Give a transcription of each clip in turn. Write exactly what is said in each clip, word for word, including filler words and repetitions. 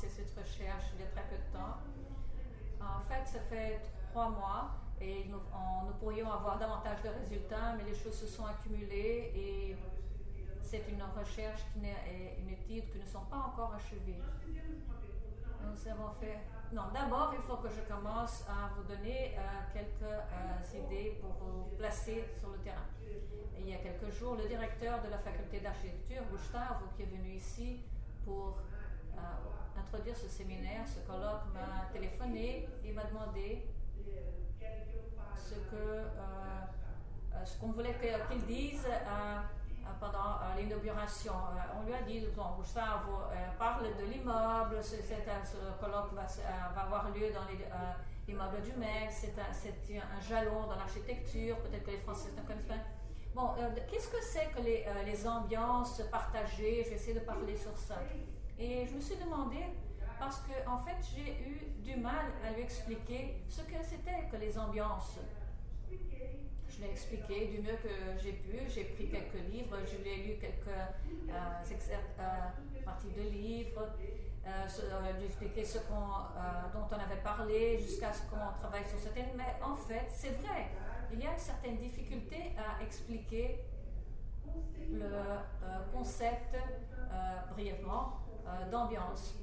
commencé cette recherche il y a très peu de temps. En fait, ça fait trois mois et nous, on, nous pourrions avoir davantage de résultats, mais les choses se sont accumulées et c'est une recherche qui est une étude qui ne sont pas encore achevées. Nous avons fait... Non, d'abord, il faut que je commence à vous donner euh, quelques euh, idées pour vous placer sur le terrain. Et il y a quelques jours, le directeur de la faculté d'architecture, Gustavo, qui est venu ici pour euh, introduire ce séminaire, ce colloque, m'a téléphoné et m'a demandé ce que euh, ce qu'on voulait qu'il dise euh, pendant euh, l'inauguration. Euh, on lui a dit, bon, Gustavo, euh, parle de l'immeuble, ce, ce colloque va, euh, va avoir lieu dans euh, l'immeuble du M E G, c'est un, un jalon dans l'architecture, peut-être que les Français ne connaissent pas. Bon, euh, qu'est-ce que c'est que les, euh, les ambiances partagées? Je vais essayer de parler sur ça. Et je me suis demandé, parce que en fait, j'ai eu du mal à lui expliquer ce que c'était que les ambiances. Je l'ai expliqué du mieux que j'ai pu. J'ai pris quelques livres, je lui ai lu quelques euh, excerpts, euh, parties de livres. Euh, ce, euh, lui ai expliqué ce qu'on, euh, dont on avait parlé jusqu'à ce qu'on travaille sur certaines. Mais en fait, c'est vrai, il y a une certaine difficulté à expliquer le euh, concept euh, brièvement euh, d'ambiance.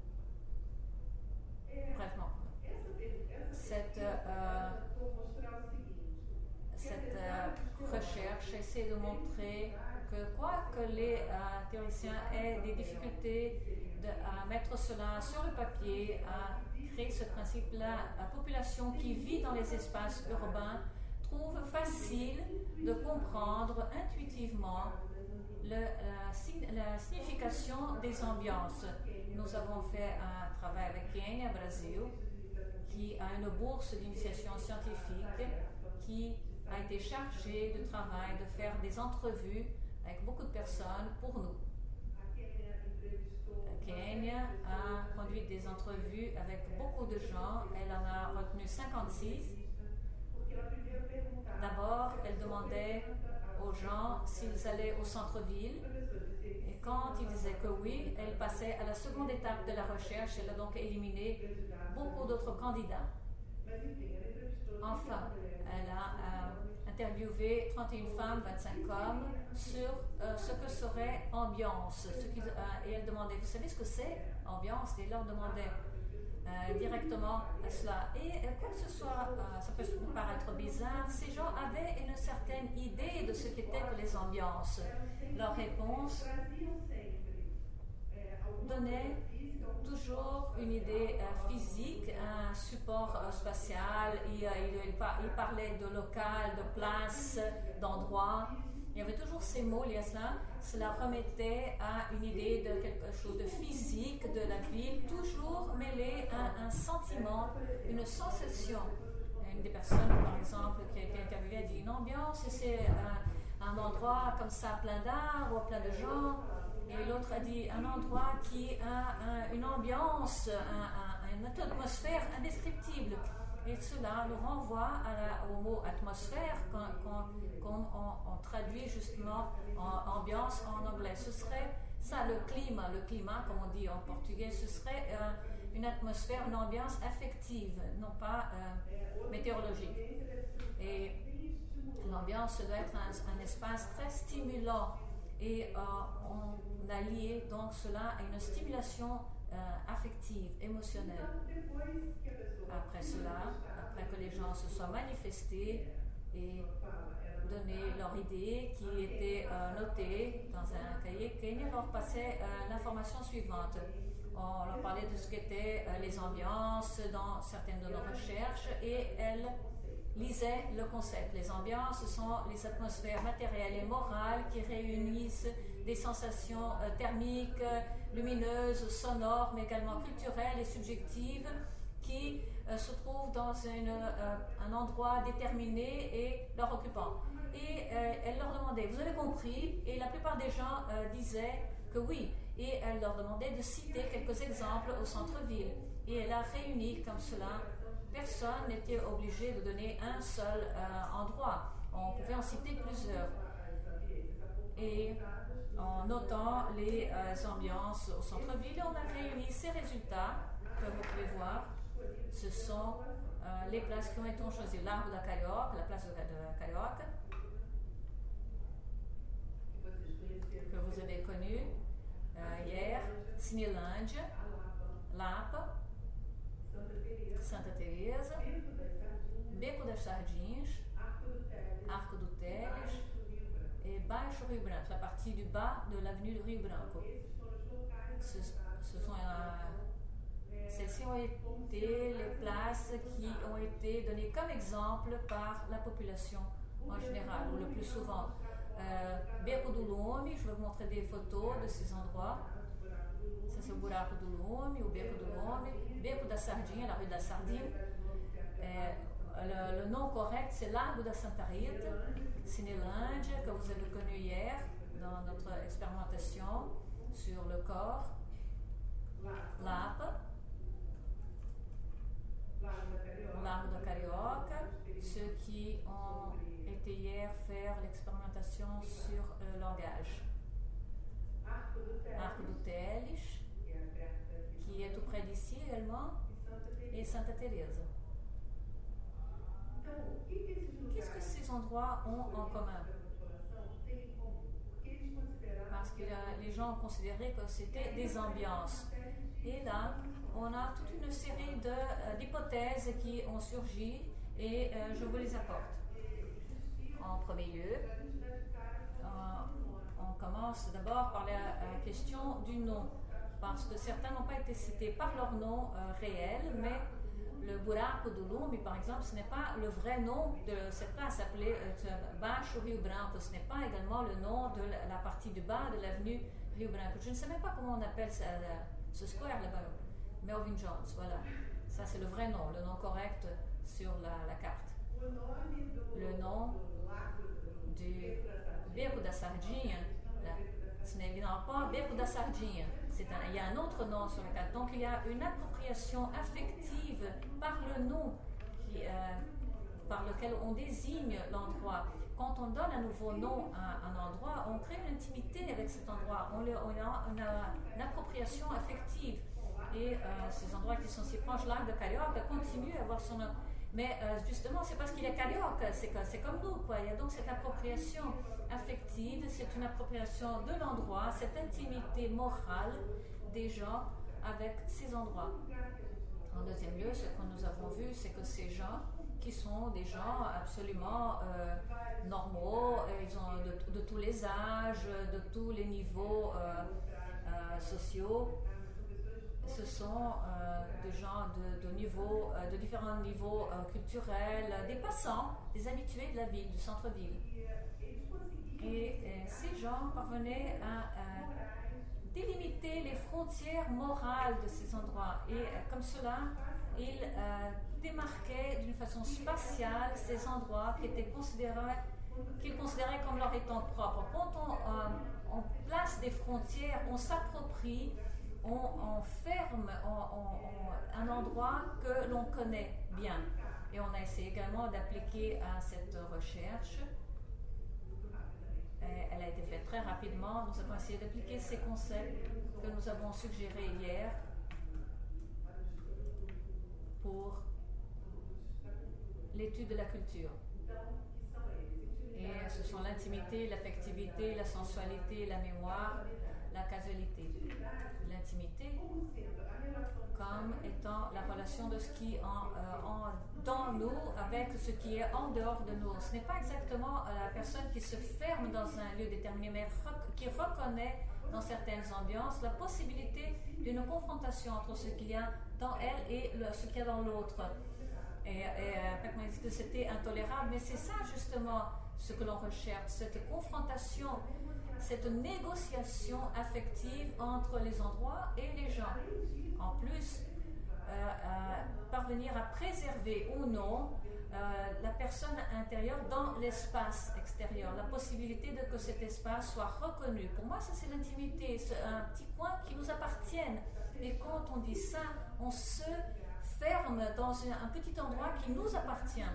Brièvement. Cette, euh, cette euh, recherche essaie de montrer que quoi que les euh, théoriciens aient des difficultés de, à mettre cela sur le papier, à créer ce principe-là, la population qui vit dans les espaces urbains trouve facile de comprendre intuitivement le, la, la signification des ambiances. Nous avons fait un travail avec Kenya, Brésil, qui a une bourse d'initiation scientifique, qui a été chargé de travail de faire des entrevues avec beaucoup de personnes pour nous. Kenya a conduit des entrevues avec beaucoup de gens. Elle en a retenu cinquante-six. D'abord, elle demandait aux gens s'ils allaient au centre-ville. Et quand ils disaient que oui, elle passait à la seconde étape de la recherche. Elle a donc éliminé beaucoup d'autres candidats. Enfin, elle a euh, interviewé trente et une femmes, vingt-cinq hommes sur euh, ce que serait ambiance. Ce qui, euh, et elle demandait, vous savez ce que c'est ambiance? Et elle leur demandait euh, directement à cela. Et euh, quoi que ce soit, euh, ça peut vous paraître bizarre, ces gens avaient une certaine idée de ce qu'étaient que les ambiances. Leur réponse donnait toujours une idée euh, physique, un support euh, spatial. Il, il, il, il parlait de local, de place, d'endroit. Il y avait toujours ces mots liés à cela. Cela remettait à une idée de quelque chose de physique de la ville, toujours mêlé à un sentiment, une sensation. Une des personnes, par exemple, qui a été interviewée, a dit une ambiance, c'est un, un endroit comme ça, plein d'arbres, plein de gens. Et l'autre a dit un endroit qui a un, une ambiance, un, un, une atmosphère indescriptible. Et cela nous renvoie à la, au mot atmosphère qu'on qu'on, qu'on on, on traduit justement en ambiance en anglais. Ce serait ça le climat, le climat comme on dit en portugais, ce serait euh, une atmosphère, une ambiance affective, non pas euh, météorologique. Et l'ambiance doit être un, un espace très stimulant. Et euh, on a lié donc cela à une stimulation euh, affective, émotionnelle. Après cela, après que les gens se soient manifestés et donné leur idée qui était euh, notée dans un cahier, Kenya leur passait euh, l'information suivante. On leur parlait de ce qu'étaient euh, les ambiances dans certaines de nos recherches et elle lisait le concept. Les ambiances sont les atmosphères matérielles et morales qui réunissent des sensations euh, thermiques, lumineuses, sonores, mais également culturelles et subjectives qui euh, se trouvent dans une, euh, un endroit déterminé et leur occupant. Et euh, elle leur demandait, vous avez compris? Et la plupart des gens euh, disaient que oui. Et elle leur demandait de citer quelques exemples au centre-ville. Et elle a réuni comme cela. Personne n'était obligé de donner un seul euh, endroit. On pouvait en citer plusieurs. et en notant les euh, ambiances au centre-ville, on a réuni ces résultats que vous pouvez voir. Ce sont euh, les places qui ont été choisies. Largo da Carioca, la place de, de Carioca, que vous avez connue euh, hier, Cinelândia, Lapa, Santa Teresa, Beco das Sardinhas, Arco do Teles et Baixo Rio Branco, la partie du bas de l'avenue de Rio Branco. Ce, ce sont, euh, celles-ci ont été les places qui ont été données comme exemple par la population en général, ou le plus souvent. Euh, Beco do Lume, je vais vous montrer des photos de ces endroits. Ça, c'est o Buraco do Lume, o Beco do Lume, Beco da Sardinha, la rue da Sardine. Euh, le, le nom correct, c'est Largo da Santa Rita, Cinelândia, que vous avez connu hier dans notre expérimentation sur le corps. Lapa, Largo da Carioca, ceux qui ont été hier faire l'expérimentation sur le langage. Arco do Teles, qui est tout près d'ici également, et Santa Teresa. Qu'est-ce que ces endroits ont en commun? Parce que euh, les gens ont considéré que c'était des ambiances. Et là, on a toute une série de, euh, d'hypothèses qui ont surgi et euh, je vous les apporte. En premier lieu, euh, on commence d'abord par la, la question du nom, parce que certains n'ont pas été cités par leur nom euh, réel, mais le Buraco do Lume, par exemple, ce n'est pas le vrai nom de cette place appelée euh, Baixo Rio Branco, ce n'est pas également le nom de la, la partie du bas de l'avenue Rio Branco. Je ne sais même pas comment on appelle ça, ce square là-bas. Melvin Jones, voilà. Ça, c'est le vrai nom, le nom correct sur la, la carte. Le nom du Beco da Sardinha, là, ce n'est évidemment pas Beco da Sardinha. C'est un, il y a un autre nom sur la carte. Donc, il y a une appropriation affective par le nom qui, euh, par lequel on désigne l'endroit. Quand on donne un nouveau nom à un endroit, on crée une intimité avec cet endroit. On, le, on, a, on a une appropriation affective. Et euh, ces endroits qui sont si proches, Largo da Carioca continue à avoir son nom. Mais euh, justement, c'est parce qu'il est carioca, c'est, c'est comme nous, quoi. Il y a donc cette appropriation affective, c'est une appropriation de l'endroit, cette intimité morale des gens avec ces endroits. En deuxième lieu, ce que nous avons vu, c'est que ces gens, qui sont des gens absolument euh, normaux, ils ont de, de tous les âges, de tous les niveaux euh, euh, sociaux, ce sont euh, des gens de, de, niveau, euh, de différents niveaux euh, culturels, des passants, des habitués de la ville, du centre-ville. Et, et ces gens parvenaient à, à délimiter les frontières morales de ces endroits. Et euh, comme cela, ils euh, démarquaient d'une façon spatiale ces endroits qui étaient considérés, qu'ils considéraient comme leur étant propres. Quand on, euh, on place des frontières, on s'approprie, on, on ferme on, on, on, un endroit que l'on connaît bien. Et on a essayé également d'appliquer à cette recherche. Elle a été faite très rapidement. Nous avons essayé d'appliquer ces concepts que nous avons suggérés hier pour l'étude de la culture. Et ce sont l'intimité, l'affectivité, la sensualité, la mémoire, la causalité. L'intimité comme étant la relation de ce qui est en, euh, en, dans nous avec ce qui est en dehors de nous. Ce n'est pas exactement euh, la personne qui se ferme dans un lieu déterminé, mais rec- qui reconnaît dans certaines ambiances la possibilité d'une confrontation entre ce qu'il y a dans elle et le, ce qu'il y a dans l'autre. Et, et euh, on dit que c'était intolérable, mais c'est ça justement ce que l'on recherche, cette confrontation, cette négociation affective entre les endroits et les gens. En plus, euh, euh, parvenir à préserver ou non euh, la personne intérieure dans l'espace extérieur, la possibilité de que cet espace soit reconnu. Pour moi, ça c'est l'intimité, c'est un petit coin qui nous appartienne. Et quand on dit ça, on se ferme dans un, un petit endroit qui nous appartient.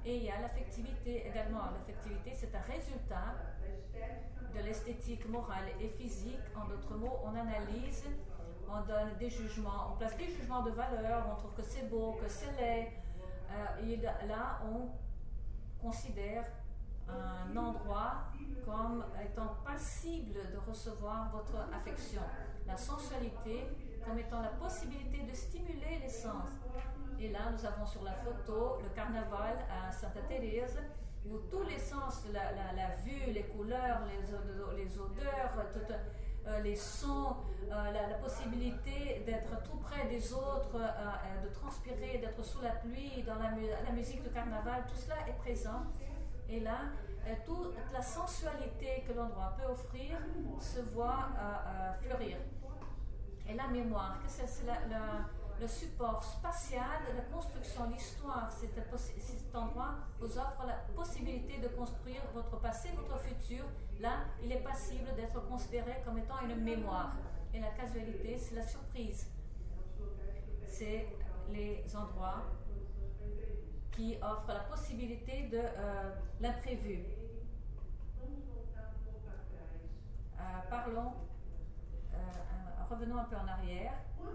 Et il y a l'affectivité également. L'affectivité, c'est un résultat de l'esthétique morale et physique. En d'autres mots, on analyse, on donne des jugements, on place des jugements de valeur, on trouve que c'est beau, que c'est laid. Euh, et là, on considère un endroit comme étant passible de recevoir votre affection. La sensualité comme étant la possibilité de stimuler les sens. Et là, nous avons sur la photo le carnaval à Santa Thérèse, où tous les sens, la, la, la vue, les couleurs, les, les odeurs, tout, euh, les sons, euh, la, la possibilité d'être tout près des autres, euh, de transpirer, d'être sous la pluie, dans la, la musique du carnaval, tout cela est présent. Et là, euh, toute la sensualité que l'endroit peut offrir se voit euh, euh, fleurir. Et la mémoire, que c'est, c'est la, la, le support spatial de la construction, l'histoire. C'est cet endroit vous offre la possibilité de construire votre passé, votre futur. Là, il est passible d'être considéré comme étant une mémoire. Et la casualité, c'est la surprise. C'est les endroits qui offrent la possibilité de euh, l'imprévu. Euh, parlons, euh, revenons un peu en arrière.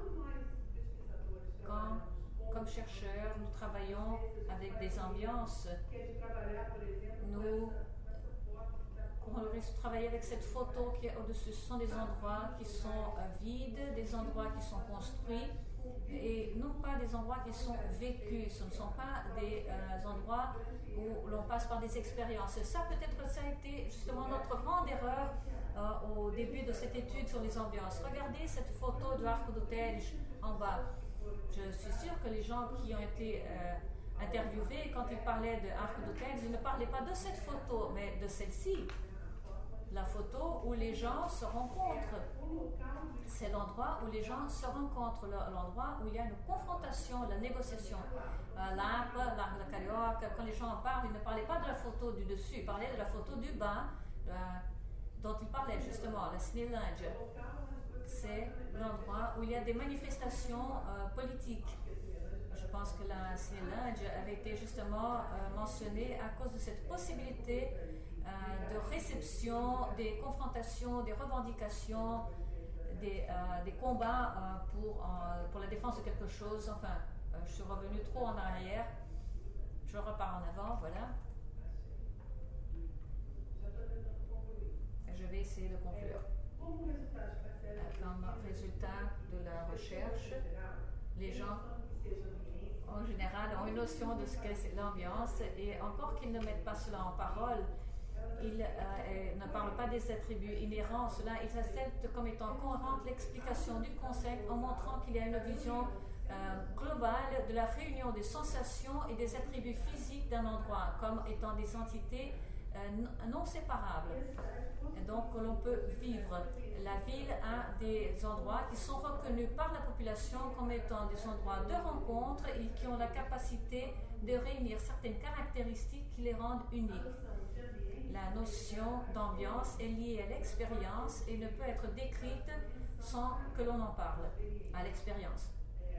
Quand, comme chercheurs, nous travaillons avec des ambiances, nous on aurait travaillé avec cette photo qui est au-dessus. Ce sont des endroits qui sont euh, vides, des endroits qui sont construits, et non pas des endroits qui sont vécus. Ce ne sont pas des euh, endroits où l'on passe par des expériences. Et ça, peut-être, ça a été justement notre grande erreur euh, au début de cette étude sur les ambiances. Regardez cette photo de Arco do Tejo en bas. Je suis sûre que les gens qui ont été euh, interviewés, quand ils parlaient de Arco do Tejo, ils ne parlaient pas de cette photo, mais de celle-ci. La photo où les gens se rencontrent. C'est l'endroit où les gens se rencontrent, l'endroit où il y a une confrontation, la négociation. Euh, L'Arpe, l'Arc de Carioca, quand les gens en parlent, ils ne parlaient pas de la photo du dessus, ils parlaient de la photo du bas, euh, dont ils parlaient justement, la Cinelândia. C'est l'endroit où il y a des manifestations euh, politiques. Je pense que la Cinelândia avait été justement euh, mentionnée à cause de cette possibilité euh, de réception, des confrontations, des revendications, des, euh, des combats euh, pour, euh, pour la défense de quelque chose. Enfin, euh, je suis revenue trop en arrière. Je repars en avant, voilà. Je vais essayer de conclure. Comme résultat de la recherche, les gens en général ont une notion de ce qu'est l'ambiance, et encore qu'ils ne mettent pas cela en parole, ils euh, ne parlent pas des attributs inhérents. Cela, ils acceptent comme étant cohérente l'explication du concept en montrant qu'il y a une vision euh, globale de la réunion des sensations et des attributs physiques d'un endroit comme étant des entités euh, non séparables. Et donc, l'on peut vivre. La ville a des endroits qui sont reconnus par la population comme étant des endroits de rencontre et qui ont la capacité de réunir certaines caractéristiques qui les rendent uniques. La notion d'ambiance est liée à l'expérience et ne peut être décrite sans que l'on en parle, à l'expérience.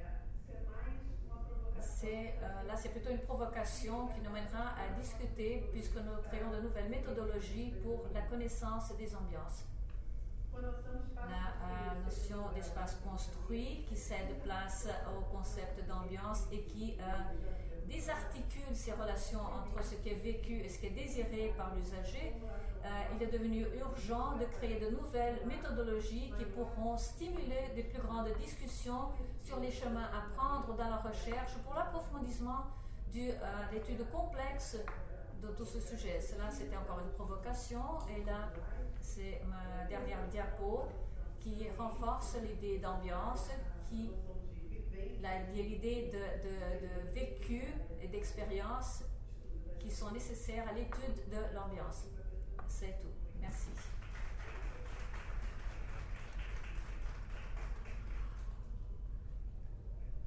C'est, euh, là, c'est plutôt une provocation qui nous mènera à discuter, puisque nous créons de nouvelles méthodologies pour la connaissance des ambiances. La euh, notion d'espace construit qui cède place au concept d'ambiance et qui euh, désarticule ces relations entre ce qui est vécu et ce qui est désiré par l'usager. Euh, il est devenu urgent de créer de nouvelles méthodologies qui pourront stimuler de plus grandes discussions sur les chemins à prendre dans la recherche pour l'approfondissement de euh, l'étude complexe de tout ce sujet. Cela, c'était encore une provocation, et là, c'est ma dernière diapo qui renforce l'idée d'ambiance, qui l'idée de, de, de vécu et d'expérience qui sont nécessaires à l'étude de l'ambiance. C'est tout. Merci.